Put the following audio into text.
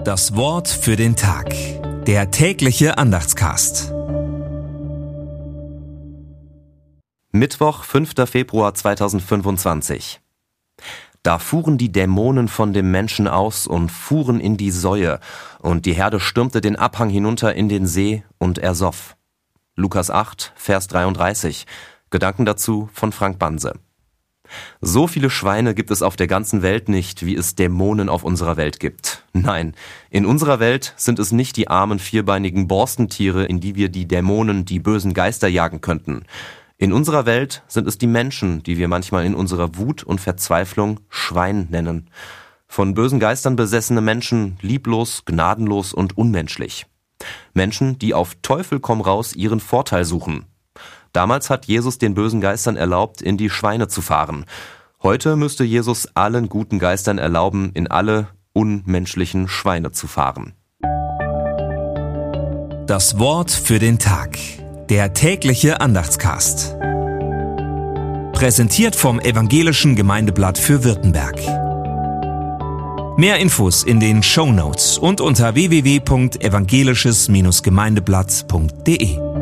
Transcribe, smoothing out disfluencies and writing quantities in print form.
Das Wort für den Tag. Der tägliche Andachtscast. Mittwoch, 5. Februar 2025. Da fuhren die Dämonen von dem Menschen aus und fuhren in die Säue, und die Herde stürmte den Abhang hinunter in den See und ersoff. Lukas 8, Vers 33. Gedanken dazu von Frank Banse. So viele Schweine gibt es auf der ganzen Welt nicht, wie es Dämonen auf unserer Welt gibt. Nein, in unserer Welt sind es nicht die armen vierbeinigen Borstentiere, in die wir die Dämonen, die bösen Geister jagen könnten. In unserer Welt sind es die Menschen, die wir manchmal in unserer Wut und Verzweiflung Schwein nennen. Von bösen Geistern besessene Menschen, lieblos, gnadenlos und unmenschlich. Menschen, die auf Teufel komm raus ihren Vorteil suchen. Damals hat Jesus den bösen Geistern erlaubt, in die Schweine zu fahren. Heute müsste Jesus allen guten Geistern erlauben, in alle unmenschlichen Schweine zu fahren. Das Wort für den Tag. Der tägliche Andachtscast. Präsentiert vom Evangelischen Gemeindeblatt für Württemberg. Mehr Infos in den Shownotes und unter www.evangelisches-gemeindeblatt.de.